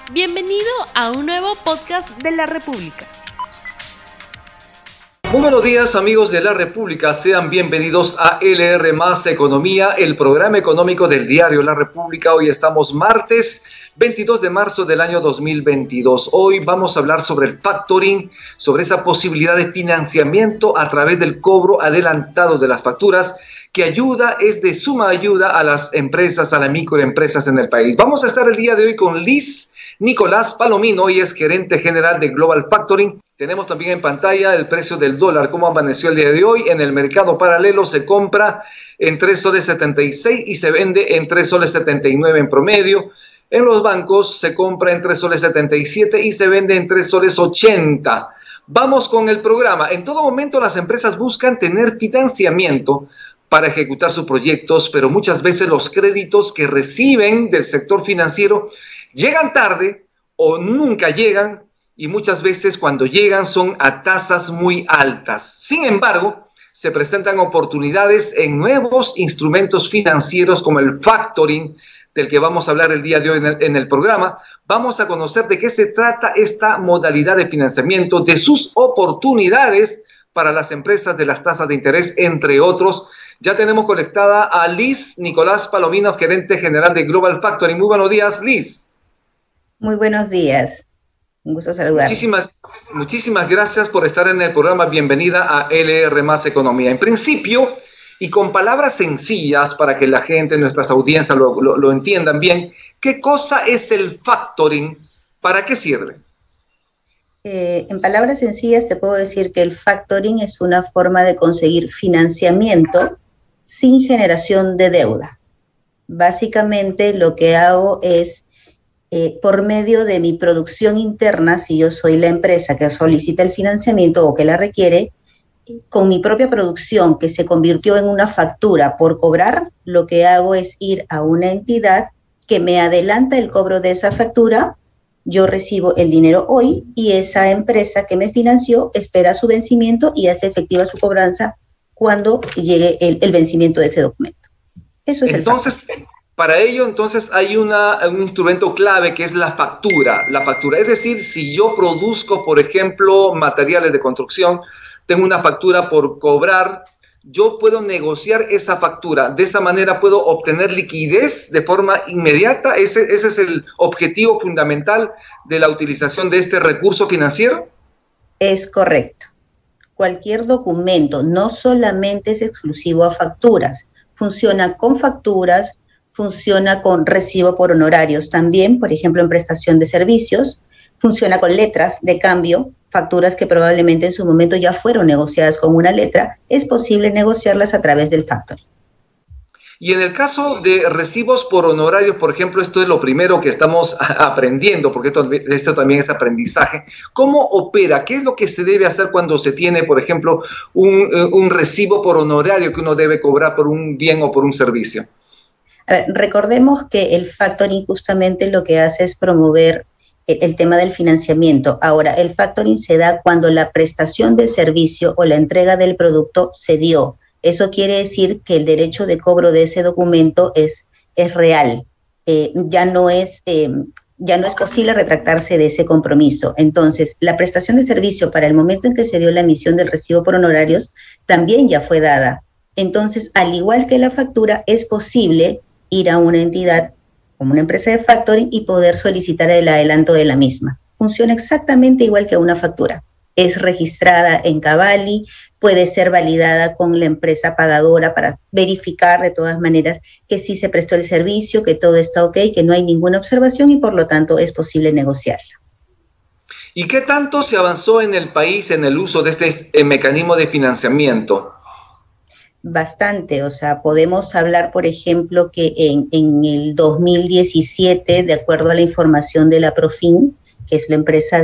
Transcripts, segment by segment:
Bienvenido a un nuevo podcast de La República. Muy buenos días, amigos de La República. Sean bienvenidos a LR Más Economía, el programa económico del diario La República. Hoy estamos martes 22 de marzo del año 2022. Hoy vamos a hablar sobre el factoring, sobre esa posibilidad de financiamiento a través del cobro adelantado de las facturas, que es de suma ayuda a las empresas, a las microempresas en el país. Vamos a estar el día de hoy con Liz Nicolás Palomino, hoy es gerente general de Global Factoring. Tenemos también en pantalla el precio del dólar, cómo amaneció el día de hoy. En el mercado paralelo se compra en 3 soles 76 y se vende en 3 soles 79 en promedio. En los bancos se compra en 3 soles 77 y se vende en 3 soles 80. Vamos con el programa. En todo momento las empresas buscan tener financiamiento para ejecutar sus proyectos, pero muchas veces los créditos que reciben del sector financiero llegan tarde o nunca llegan, y muchas veces cuando llegan son a tasas muy altas. Sin embargo, se presentan oportunidades en nuevos instrumentos financieros como el factoring, del que vamos a hablar el día de hoy en el programa. Vamos a conocer de qué se trata esta modalidad de financiamiento, de sus oportunidades para las empresas, de las tasas de interés, entre otros. Ya tenemos conectada a Liz Nicolás Palomino, gerente general de Global Factoring. Muy buenos días, Liz. Muy buenos días. Un gusto saludar. Muchísimas gracias por estar en el programa. Bienvenida a LR Más Economía. En principio, y con palabras sencillas para que la gente, nuestras audiencias lo entiendan bien, ¿qué cosa es el factoring? ¿Para qué sirve? En palabras sencillas te puedo decir que el factoring es una forma de conseguir financiamiento sin generación de deuda. Básicamente lo que hago es, por medio de mi producción interna, si yo soy la empresa que solicita el financiamiento o que la requiere, con mi propia producción que se convirtió en una factura por cobrar, lo que hago es ir a una entidad que me adelanta el cobro de esa factura. Yo recibo el dinero hoy y esa empresa que me financió espera su vencimiento y hace efectiva su cobranza cuando llegue el vencimiento de ese documento. Eso es entonces, para ello, entonces, hay un instrumento clave que es la factura. La factura, es decir, si yo produzco, por ejemplo, materiales de construcción, tengo una factura por cobrar, yo puedo negociar esa factura. De esa manera puedo obtener liquidez de forma inmediata. Ese es el objetivo fundamental de la utilización de este recurso financiero. Es correcto. Cualquier documento no solamente es exclusivo a facturas. Funciona con facturas, funciona con recibo por honorarios también, por ejemplo, en prestación de servicios. Funciona con letras de cambio, facturas que probablemente en su momento ya fueron negociadas con una letra, es posible negociarlas a través del factoring. Y en el caso de recibos por honorarios, por ejemplo, esto es lo primero que estamos aprendiendo, porque esto también es aprendizaje. ¿Cómo opera? ¿Qué es lo que se debe hacer cuando se tiene, por ejemplo, un recibo por honorario que uno debe cobrar por un bien o por un servicio? A ver, recordemos que el factoring justamente lo que hace es promover el tema del financiamiento. Ahora, el factoring se da cuando la prestación del servicio o la entrega del producto se dio. Eso quiere decir que el derecho de cobro de ese documento es real. Ya no es posible retractarse de ese compromiso. Entonces, la prestación de servicio para el momento en que se dio la emisión del recibo por honorarios también ya fue dada. Entonces, al igual que la factura, es posible ir a una entidad como una empresa de factoring y poder solicitar el adelanto de la misma. Funciona exactamente igual que una factura. Es registrada en Cavalli, puede ser validada con la empresa pagadora para verificar de todas maneras que sí se prestó el servicio, que todo está ok, que no hay ninguna observación y por lo tanto es posible negociarla. ¿Y qué tanto se avanzó en el país en el uso de este mecanismo de financiamiento? Bastante, o sea, podemos hablar, por ejemplo, que en el 2017, de acuerdo a la información de la Profin, que es la empresa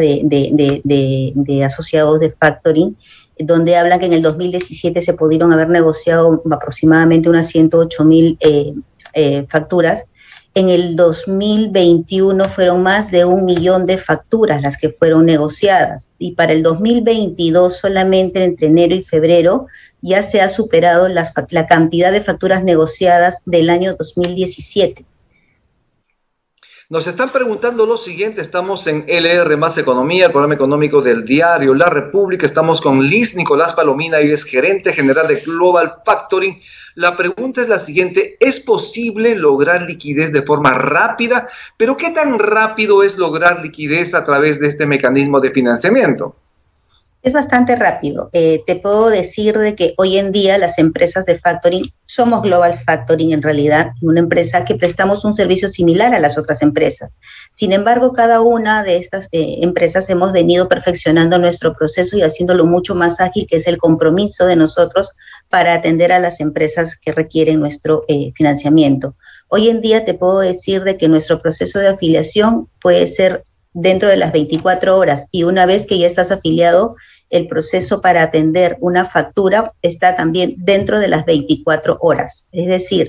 de asociados de factoring, donde hablan que en el 2017 se pudieron haber negociado aproximadamente unas 108,000 facturas. En el 2021 fueron más de 1 millón de facturas las que fueron negociadas, y para el 2022 solamente entre enero y febrero ya se ha superado la cantidad de facturas negociadas del año 2017. Nos están preguntando lo siguiente, estamos en LR Más Economía, el programa económico del diario La República. Estamos con Liz Nicolás Palomina y es gerente general de Global Factoring. La pregunta es la siguiente, ¿es posible lograr liquidez de forma rápida? Pero ¿qué tan rápido es lograr liquidez a través de este mecanismo de financiamiento? Es bastante rápido. Te puedo decir de que hoy en día las empresas de factoring, somos Global Factoring en realidad, una empresa que prestamos un servicio similar a las otras empresas. Sin embargo, cada una de estas empresas hemos venido perfeccionando nuestro proceso y haciéndolo mucho más ágil, que es el compromiso de nosotros para atender a las empresas que requieren nuestro financiamiento. Hoy en día te puedo decir de que nuestro proceso de afiliación puede ser dentro de las 24 horas y una vez que ya estás afiliado, el proceso para atender una factura está también dentro de las 24 horas. Es decir,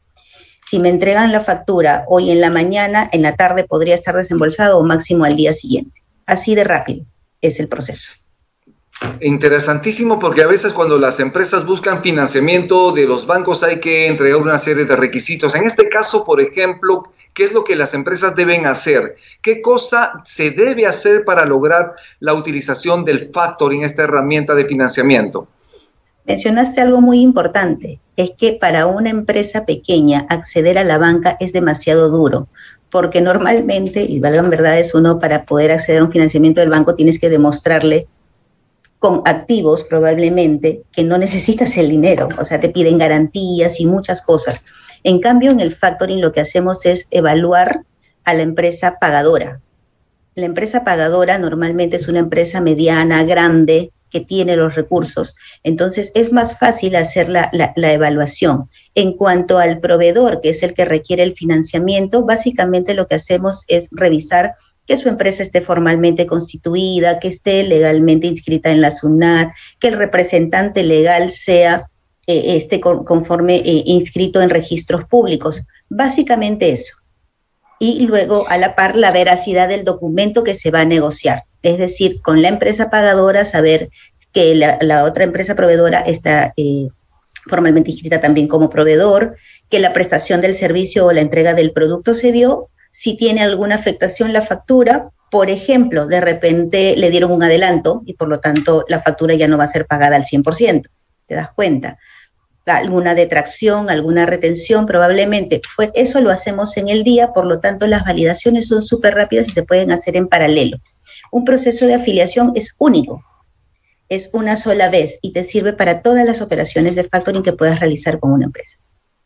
si me entregan la factura hoy en la mañana, en la tarde podría estar desembolsado o máximo al día siguiente. Así de rápido es el proceso. Interesantísimo, porque a veces cuando las empresas buscan financiamiento de los bancos hay que entregar una serie de requisitos. En este caso, por ejemplo, ¿qué es lo que las empresas deben hacer? ¿Qué cosa se debe hacer para lograr la utilización del factoring, esta herramienta de financiamiento? Mencionaste algo muy importante, es que para una empresa pequeña acceder a la banca es demasiado duro, porque normalmente, y valgan verdades, uno para poder acceder a un financiamiento del banco tienes que demostrarle con activos probablemente que no necesitas el dinero, o sea, te piden garantías y muchas cosas. En cambio, en el factoring lo que hacemos es evaluar a la empresa pagadora. La empresa pagadora normalmente es una empresa mediana, grande, que tiene los recursos. Entonces, es más fácil hacer la evaluación. En cuanto al proveedor, que es el que requiere el financiamiento, básicamente lo que hacemos es revisar que su empresa esté formalmente constituida, que esté legalmente inscrita en la SUNAT, que el representante legal sea esté conforme inscrito en registros públicos. Básicamente eso. Y luego, a la par, la veracidad del documento que se va a negociar. Es decir, con la empresa pagadora, saber que la otra empresa proveedora está formalmente inscrita también como proveedor, que la prestación del servicio o la entrega del producto se dio. Si tiene alguna afectación la factura, por ejemplo, de repente le dieron un adelanto y por lo tanto la factura ya no va a ser pagada al 100%, ¿te das cuenta? Alguna detracción, alguna retención probablemente. Eso lo hacemos en el día, por lo tanto las validaciones son súper rápidas y se pueden hacer en paralelo. Un proceso de afiliación es único, es una sola vez y te sirve para todas las operaciones de factoring que puedas realizar con una empresa.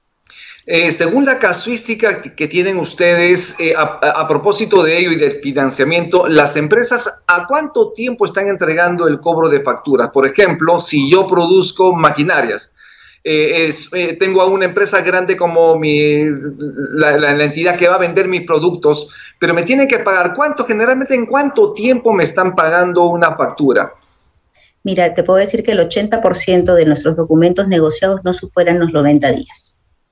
Según la casuística que tienen ustedes, a propósito de ello y del financiamiento, las empresas, ¿a cuánto tiempo están entregando el cobro de facturas? Por ejemplo, si yo produzco maquinarias, tengo a una empresa grande como la entidad que va a vender mis productos, pero me tienen que pagar ¿cuánto? Generalmente, ¿en cuánto tiempo me están pagando una factura? Mira, te puedo decir que el 80% de nuestros documentos negociados no superan los 90 días.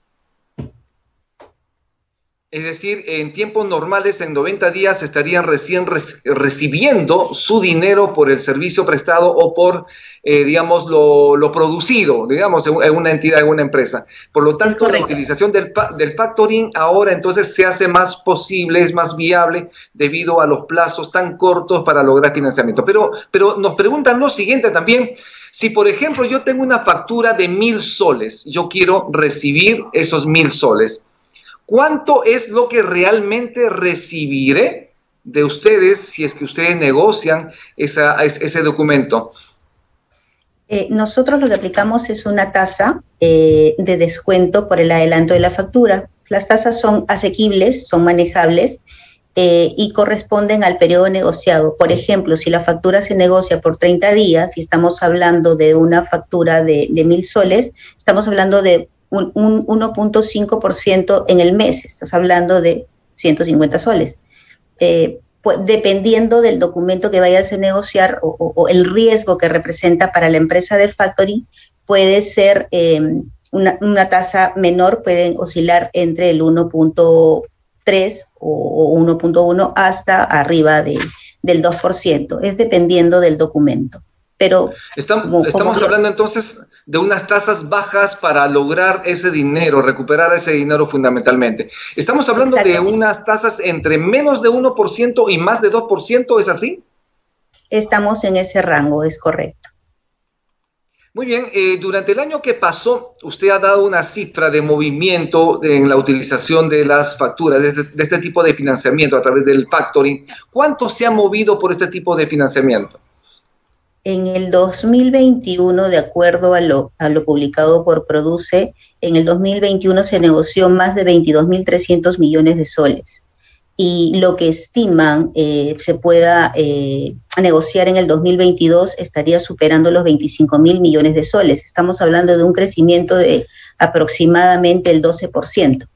Es decir, en tiempos normales, en 90 días, estarían recién recibiendo su dinero por el servicio prestado o por, digamos, lo producido, digamos, en una entidad, en una empresa. Por lo tanto, la utilización del factoring ahora entonces se hace más posible, es más viable debido a los plazos tan cortos para lograr financiamiento. Pero nos preguntan lo siguiente también. Si, por ejemplo, yo tengo una factura de 1.000 soles, yo quiero recibir esos 1.000 soles. ¿Cuánto es lo que realmente recibiré de ustedes si es que ustedes negocian ese documento? Nosotros lo que aplicamos es una tasa de descuento por el adelanto de la factura. Las tasas son asequibles, son manejables y corresponden al periodo negociado. Por ejemplo, si la factura se negocia por 30 días y estamos hablando de una factura de 1.000 soles, estamos hablando de un 1.5% en el mes, estás hablando de 150 soles. Pues, dependiendo del documento que vayas a negociar o el riesgo que representa para la empresa de factoring, puede ser una tasa menor, pueden oscilar entre el 1.3 o 1.1 hasta arriba del 2%, es dependiendo del documento. Pero estamos hablando entonces de unas tasas bajas para lograr ese dinero, recuperar ese dinero fundamentalmente. Estamos hablando de unas tasas entre menos de 1% y más de 2%, ¿es así? Estamos en ese rango, es correcto. Muy bien, durante el año que pasó, usted ha dado una cifra de movimiento en la utilización de las facturas, de este tipo de financiamiento a través del factoring. ¿Cuánto se ha movido por este tipo de financiamiento? En el 2021, de acuerdo a lo publicado por Produce, en el 2021 se negoció más de 22.300 millones de soles. Y lo que estiman se pueda negociar en el 2022 estaría superando los 25.000 millones de soles. Estamos hablando de un crecimiento de aproximadamente el 12%.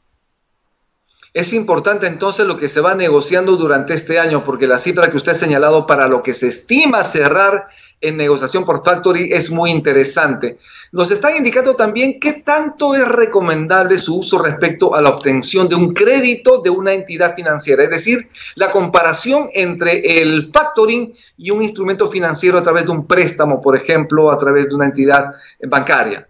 Es importante entonces lo que se va negociando durante este año, porque la cifra que usted ha señalado para lo que se estima cerrar en negociación por factoring es muy interesante. Nos están indicando también qué tanto es recomendable su uso respecto a la obtención de un crédito de una entidad financiera, es decir, la comparación entre el factoring y un instrumento financiero a través de un préstamo, por ejemplo, a través de una entidad bancaria.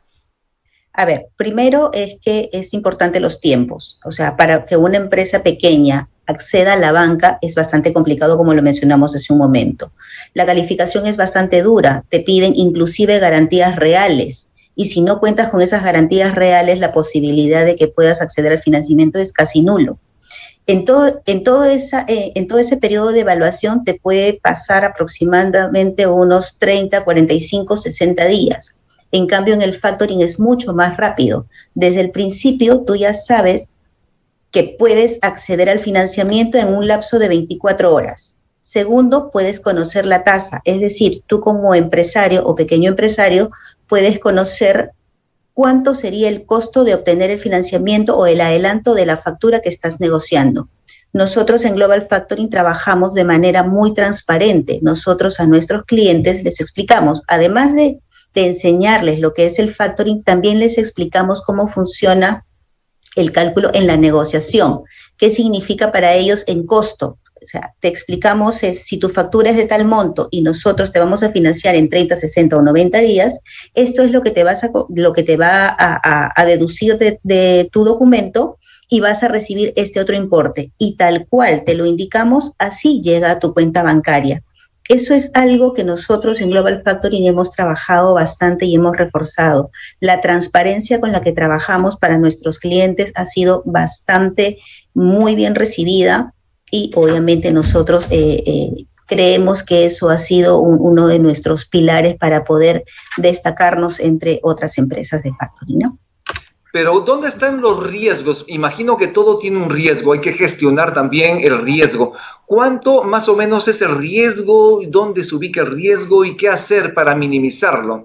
A ver, primero es que es importante los tiempos. O sea, para que una empresa pequeña acceda a la banca es bastante complicado, como lo mencionamos hace un momento. La calificación es bastante dura, te piden inclusive garantías reales. Y si no cuentas con esas garantías reales, la posibilidad de que puedas acceder al financiamiento es casi nulo. En todo ese periodo de evaluación te puede pasar aproximadamente unos 30, 45, 60 días. En cambio, en el factoring es mucho más rápido. Desde el principio, tú ya sabes que puedes acceder al financiamiento en un lapso de 24 horas. Segundo, puedes conocer la tasa. Es decir, tú como empresario o pequeño empresario puedes conocer cuánto sería el costo de obtener el financiamiento o el adelanto de la factura que estás negociando. Nosotros en Global Factoring trabajamos de manera muy transparente. Nosotros a nuestros clientes les explicamos, además de enseñarles lo que es el factoring, también les explicamos cómo funciona el cálculo en la negociación, qué significa para ellos en costo. O sea, te explicamos si tu factura es de tal monto y nosotros te vamos a financiar en 30, 60 o 90 días, esto es lo que te va a deducir de tu documento y vas a recibir este otro importe. Y tal cual te lo indicamos, así llega a tu cuenta bancaria. Eso es algo que nosotros en Global Factoring hemos trabajado bastante y hemos reforzado. La transparencia con la que trabajamos para nuestros clientes ha sido bastante, muy bien recibida y obviamente nosotros creemos que eso ha sido uno de nuestros pilares para poder destacarnos entre otras empresas de factoring, ¿no? Pero ¿dónde están los riesgos? Imagino que todo tiene un riesgo, hay que gestionar también el riesgo. ¿Cuánto más o menos es el riesgo? ¿Dónde se ubica el riesgo? ¿Y qué hacer para minimizarlo?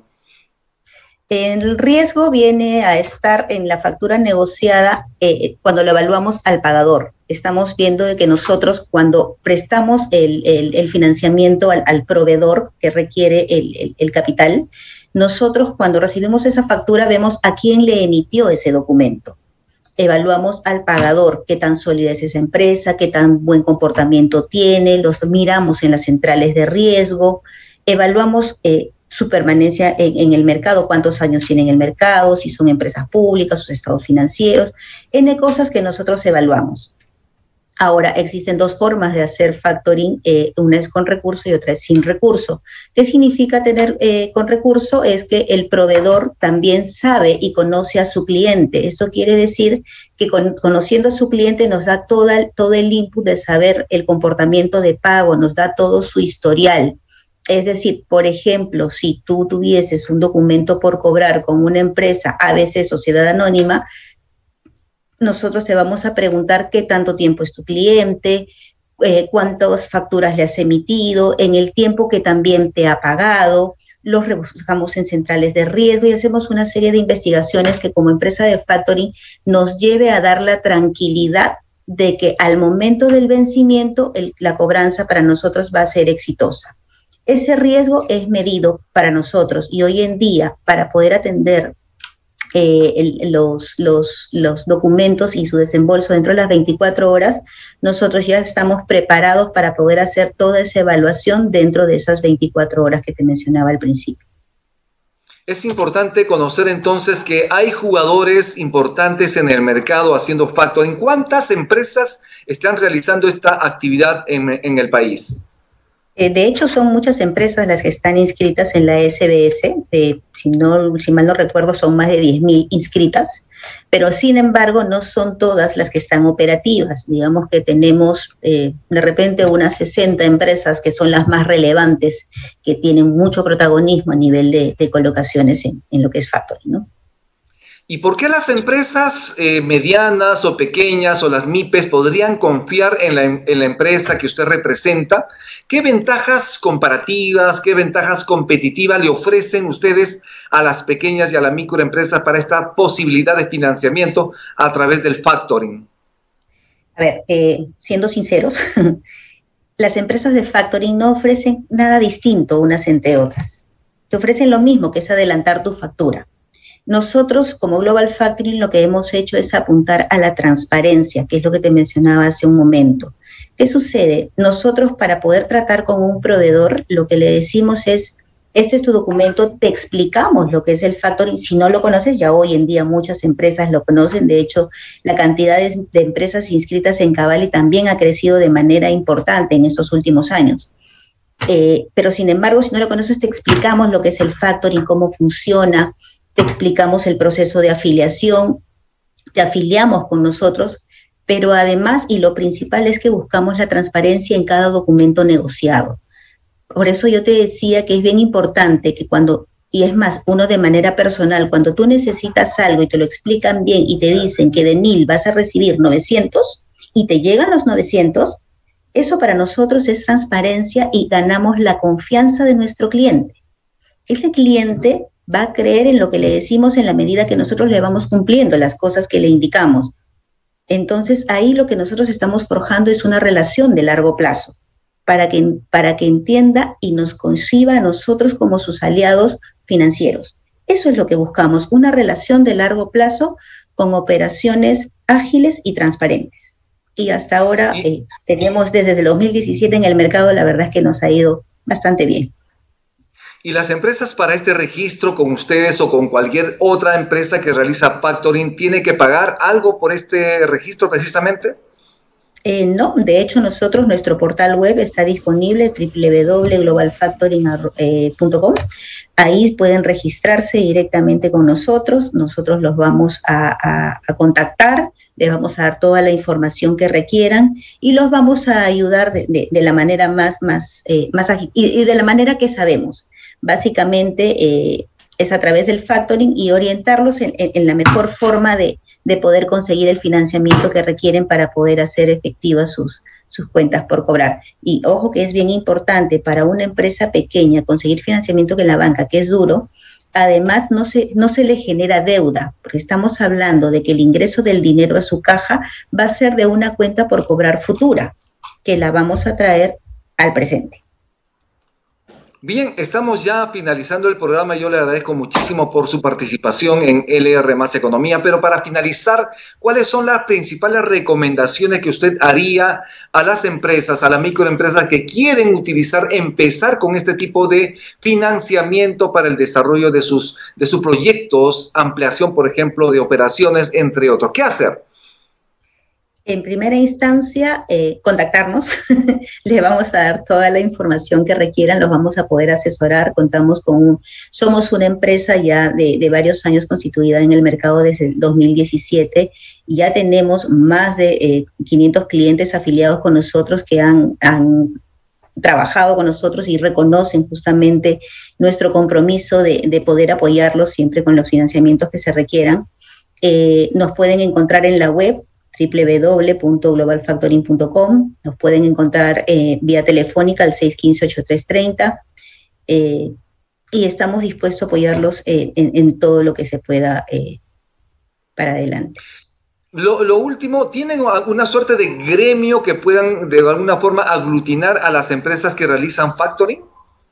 El riesgo viene a estar en la factura negociada cuando lo evaluamos al pagador. Estamos viendo de que nosotros cuando prestamos el financiamiento al proveedor que requiere el capital, nosotros cuando recibimos esa factura vemos a quién le emitió ese documento. Evaluamos al pagador, qué tan sólida es esa empresa, qué tan buen comportamiento tiene, los miramos en las centrales de riesgo, evaluamos su permanencia en el mercado, cuántos años tiene en el mercado, si son empresas públicas, sus estados financieros, N cosas que nosotros evaluamos. Ahora, existen dos formas de hacer factoring, una es con recurso y otra es sin recurso. ¿Qué significa tener con recurso? Es que el proveedor también sabe y conoce a su cliente. Eso quiere decir que conociendo a su cliente nos da todo el input de saber el comportamiento de pago, nos da todo su historial. Es decir, por ejemplo, si tú tuvieses un documento por cobrar con una empresa, ABC Sociedad Anónima, nosotros te vamos a preguntar qué tanto tiempo es tu cliente, cuántas facturas le has emitido, en el tiempo que también te ha pagado, los rebuscamos en centrales de riesgo y hacemos una serie de investigaciones que como empresa de factoring nos lleve a dar la tranquilidad de que al momento del vencimiento la cobranza para nosotros va a ser exitosa. Ese riesgo es medido para nosotros y hoy en día para poder atender los documentos y su desembolso dentro de las 24 horas, nosotros ya estamos preparados para poder hacer toda esa evaluación dentro de esas 24 horas que te mencionaba al principio. Es importante conocer entonces que hay jugadores importantes en el mercado haciendo factoring. ¿Cuántas empresas están realizando esta actividad en el país? De hecho, son muchas empresas las que están inscritas en la SBS. Si mal no recuerdo, son más de 10.000 inscritas, pero sin embargo no son todas las que están operativas. Digamos que tenemos de repente unas 60 empresas que son las más relevantes, que tienen mucho protagonismo a nivel de colocaciones en lo que es factoring, ¿no? ¿Y por qué las empresas medianas o pequeñas o las MIPES podrían confiar en la empresa que usted representa? ¿Qué ventajas comparativas, qué ventajas competitivas le ofrecen ustedes a las pequeñas y a las microempresas para esta posibilidad de financiamiento a través del factoring? A ver, siendo sinceros, las empresas de factoring no ofrecen nada distinto unas entre otras. Te ofrecen lo mismo, que es adelantar tu factura. Nosotros, como Global Factoring, lo que hemos hecho es apuntar a la transparencia, que es lo que te mencionaba hace un momento. ¿Qué sucede? Nosotros, para poder tratar con un proveedor, lo que le decimos es, este es tu documento, te explicamos lo que es el factoring. Si no lo conoces, ya hoy en día muchas empresas lo conocen. De hecho, la cantidad de empresas inscritas en Cavali también ha crecido de manera importante en estos últimos años. Pero, sin embargo, si no lo conoces, te explicamos lo que es el factoring, cómo funciona, te explicamos el proceso de afiliación, te afiliamos con nosotros, pero además, y lo principal es que buscamos la transparencia en cada documento negociado. Por eso yo te decía que es bien importante que cuando, y es más, uno de manera personal, cuando tú necesitas algo y te lo explican bien y te dicen que de 1.000 vas a recibir 900 y te llegan los 900, eso para nosotros es transparencia y ganamos la confianza de nuestro cliente. Ese cliente va a creer en lo que le decimos en la medida que nosotros le vamos cumpliendo las cosas que le indicamos. Entonces, ahí lo que nosotros estamos forjando es una relación de largo plazo, para que entienda y nos conciba a nosotros como sus aliados financieros. Eso es lo que buscamos, una relación de largo plazo con operaciones ágiles y transparentes. Y hasta ahora tenemos desde el 2017 en el mercado, la verdad es que nos ha ido bastante bien. ¿Y las empresas para este registro con ustedes o con cualquier otra empresa que realiza factoring tiene que pagar algo por este registro precisamente? No, de hecho nuestro portal web está disponible, www.globalfactoring.com. Ahí pueden registrarse directamente con nosotros los vamos a contactar, les vamos a dar toda la información que requieran y los vamos a ayudar de la manera más ágil y de la manera que sabemos. Básicamente es a través del factoring y orientarlos en la mejor forma de poder conseguir el financiamiento que requieren para poder hacer efectivas sus cuentas por cobrar. Y ojo que es bien importante para una empresa pequeña conseguir financiamiento en la banca, que es duro. Además, no se le genera deuda, porque estamos hablando de que el ingreso del dinero a su caja va a ser de una cuenta por cobrar futura, que la vamos a traer al presente. Bien, estamos ya finalizando el programa. Yo le agradezco muchísimo por su participación en LR Más Economía, pero para finalizar, ¿cuáles son las principales recomendaciones que usted haría a las empresas, a las microempresas que quieren empezar con este tipo de financiamiento para el desarrollo de sus proyectos, ampliación, por ejemplo, de operaciones, entre otros? ¿Qué hacer? En primera instancia, contactarnos, les vamos a dar toda la información que requieran, los vamos a poder asesorar, somos una empresa ya de varios años constituida en el mercado desde el 2017, y ya tenemos más de 500 clientes afiliados con nosotros que han trabajado con nosotros y reconocen justamente nuestro compromiso de poder apoyarlos siempre con los financiamientos que se requieran. Nos pueden encontrar en la web www.globalfactoring.com, nos pueden encontrar vía telefónica al 615-8330 y estamos dispuestos a apoyarlos en todo lo que se pueda para adelante. Lo último, ¿tienen alguna suerte de gremio que puedan de alguna forma aglutinar a las empresas que realizan factoring?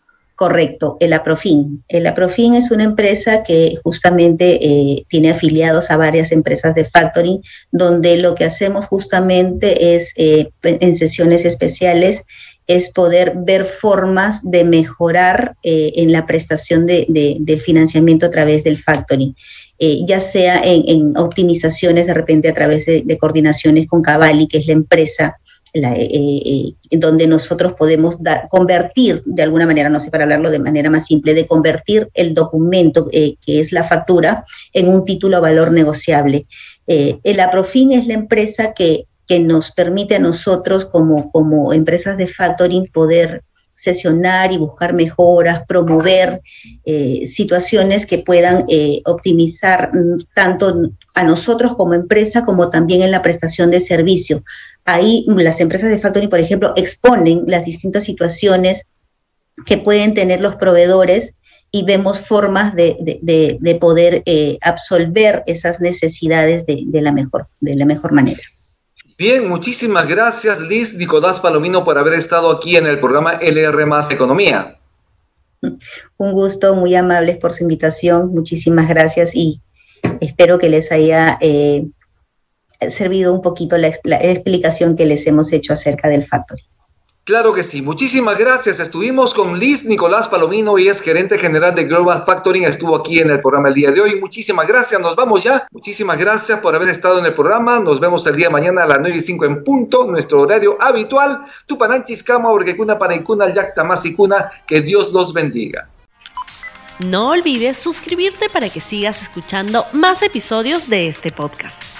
Correcto, el Aprofin. El Aprofin es una empresa que justamente tiene afiliados a varias empresas de factoring, donde lo que hacemos justamente es, en sesiones especiales, es poder ver formas de mejorar en la prestación del financiamiento a través del factoring. Ya sea en optimizaciones de repente a través de coordinaciones con Cavalli, que es la empresa donde nosotros podemos convertir de alguna manera, no sé, para hablarlo de manera más simple, de convertir el documento que es la factura en un título a valor negociable. El Aprofin es la empresa que nos permite a nosotros como empresas de factoring poder sesionar y buscar mejoras, promover situaciones que puedan optimizar tanto a nosotros como empresa como también en la prestación de servicio. Ahí las empresas de factoring, por ejemplo, exponen las distintas situaciones que pueden tener los proveedores y vemos formas de poder absolver esas necesidades de la mejor manera. Bien, muchísimas gracias, Liz Nicolás Palomino, por haber estado aquí en el programa LR Más Economía. Un gusto, muy amables por su invitación, muchísimas gracias y espero que les haya servido un poquito la explicación que les hemos hecho acerca del factoring. Claro que sí, muchísimas gracias. Estuvimos con Liz Nicolás Palomino, y es gerente general de Global Factoring, estuvo aquí en el programa el día de hoy. Muchísimas gracias, nos vamos ya. Muchísimas gracias por haber estado en el programa. Nos vemos el día de mañana a las 9:05 en punto, nuestro horario habitual. Tupananchis Kama, Orgekuna, Panaikuna, Yaktamasicuna, que Dios los bendiga. No olvides suscribirte para que sigas escuchando más episodios de este podcast.